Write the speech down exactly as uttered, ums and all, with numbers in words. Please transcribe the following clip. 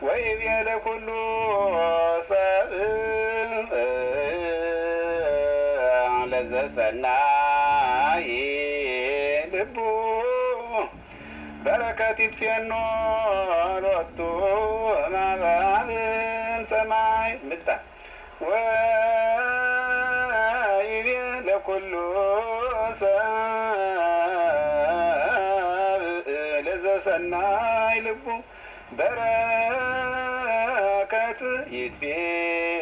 ወይቤለ ኩሉ ሰብእ ለዘሰናይ ልቡ በረከት ይትፌኖ ሎቱ ማባብን ሰማይ ምጣ ወይቤለ ኩሉ ሰብእ ለዘሰናይ ልቡ በረከት ይትፌ